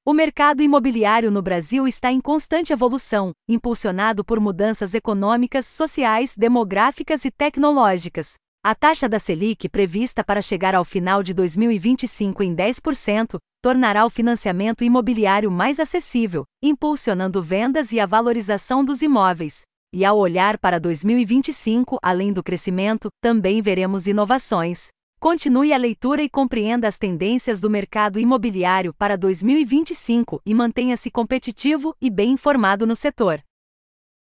O mercado imobiliário no Brasil está em constante evolução, impulsionado por mudanças econômicas, sociais, demográficas e tecnológicas. A taxa da Selic, prevista para chegar ao final de 2025 em 10%, tornará o financiamento imobiliário mais acessível, impulsionando vendas e a valorização dos imóveis. E ao olhar para 2025, além do crescimento, também veremos inovações. Continue a leitura e compreenda as tendências do mercado imobiliário para 2025 e mantenha-se competitivo e bem informado no setor.